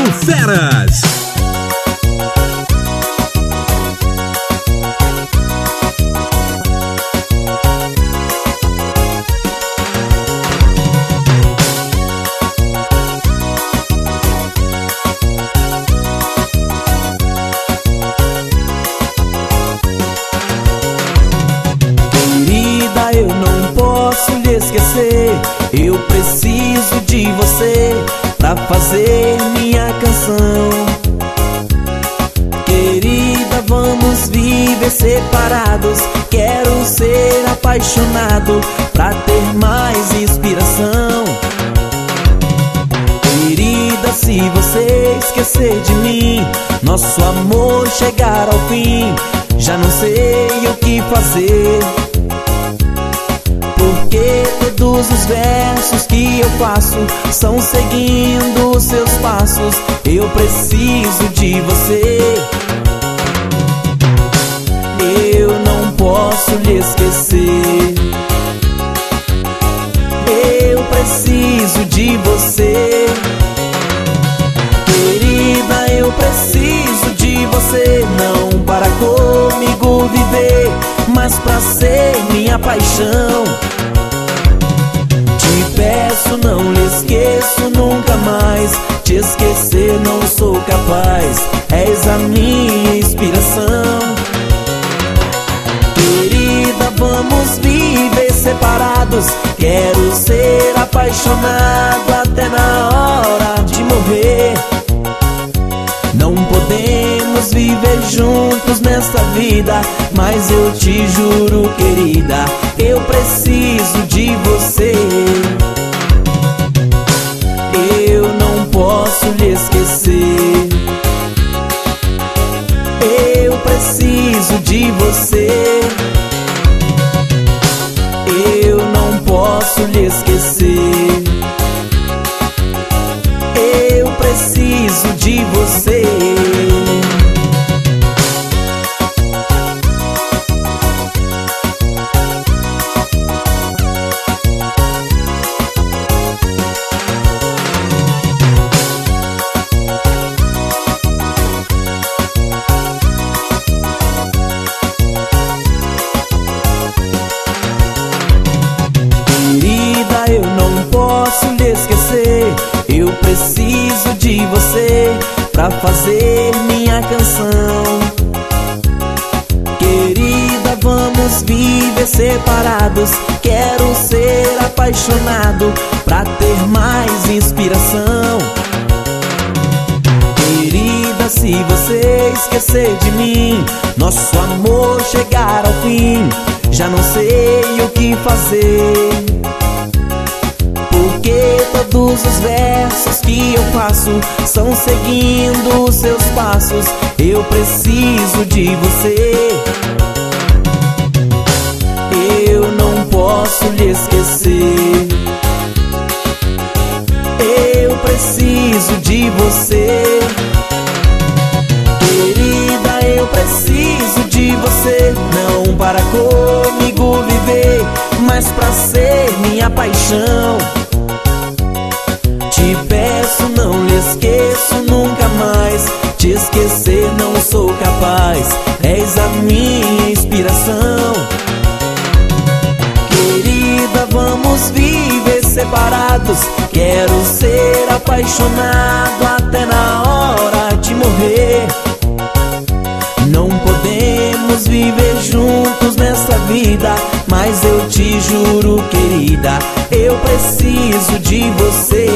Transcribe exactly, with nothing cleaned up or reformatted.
Feras. Querida, eu não posso lhe esquecer. Eu preciso de você pra fazer minha canção. Querida, vamos viver separados. Quero ser apaixonado pra ter mais inspiração. Querida, se você esquecer de mim, nosso amor chegar ao fim, já não sei o que fazer. Porque todos os versos que eu faço são seguindo os seus passos. Eu preciso de você. Eu não posso lhe esquecer. Eu preciso de você. Querida, eu preciso de você. Não para comigo viver, mas pra ser minha paixão. Te peço, não lhe esqueço nunca mais. Te esquecer não sou capaz. És a minha inspiração. Querida, vamos viver separados. Quero ser apaixonado até na hora de morrer. Não podemos viver juntos nesta vida, mas eu te juro, querida, eu preciso de você. Eu não posso lhe esquecer. Eu preciso de você. Eu não posso lhe esquecer. Eu preciso de você. Querida, eu não posso lhe esquecer. Eu preciso de você pra fazer minha canção. Querida, vamos viver separados. Quero ser apaixonado pra ter mais inspiração. Querida, se você esquecer de mim, nosso amor chegar ao fim, já não sei o que fazer. Porque todos os versos que eu faço são seguindo os seus passos. Eu preciso de você. Eu não posso lhe esquecer. Eu preciso de você. Querida, eu preciso de você. Não para comigo viver, mas pra ser minha paixão. Te peço, não lhe esqueço nunca mais. Te esquecer não sou capaz. És a minha inspiração. Querida, vamos viver separados. Quero ser apaixonado até na hora de morrer. Não podemos viver juntos nesta vida, mas eu te juro, querida, eu preciso de você.